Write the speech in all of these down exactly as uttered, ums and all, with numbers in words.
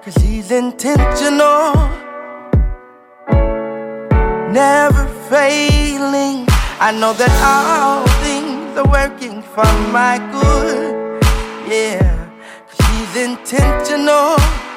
'cause he's intentional, never failing. I know that all things are working for my good, yeah, 'cause he's intentional,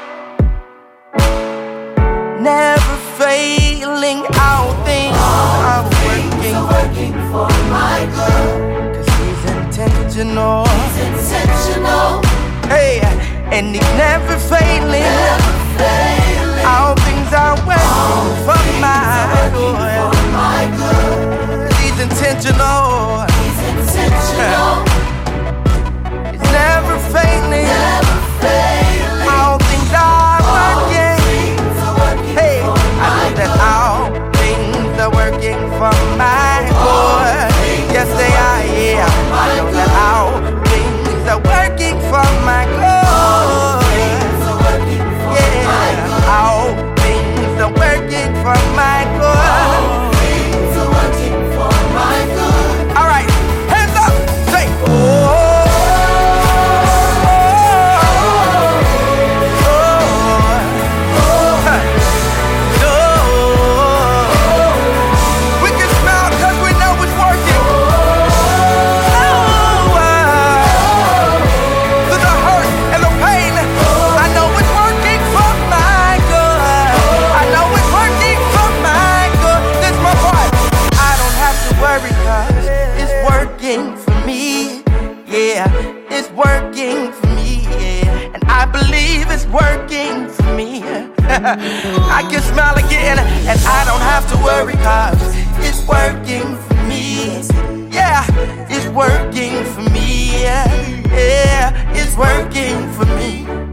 never failing. All things are working, working for my good, 'cause he's intentional, he's intentional, hey, and he's never failing, never failing. All things are working for my good, for my good. He's intentional, he's intentional, he's never failing, never failing. All things are working, things are working hey, for I know that all things are working for my good. Yes, they are, yeah. I know that all things are working for my good. Yeah, all things are working for my good. Things are working for my good. All right, hands up, say, oh, oh, oh, oh. We can smile 'cause we know it's working. Oh, through the hurt and the pain, I know it's working for my good. I know it's working for my good. This is my part. I don't have to worry 'cause it's working for me. Yeah, it's working for me. Yeah, and I believe it's working for me. I can smile again and I don't have to worry 'cause it's working for me. Yeah, it's working for me. Yeah, yeah, it's working for me.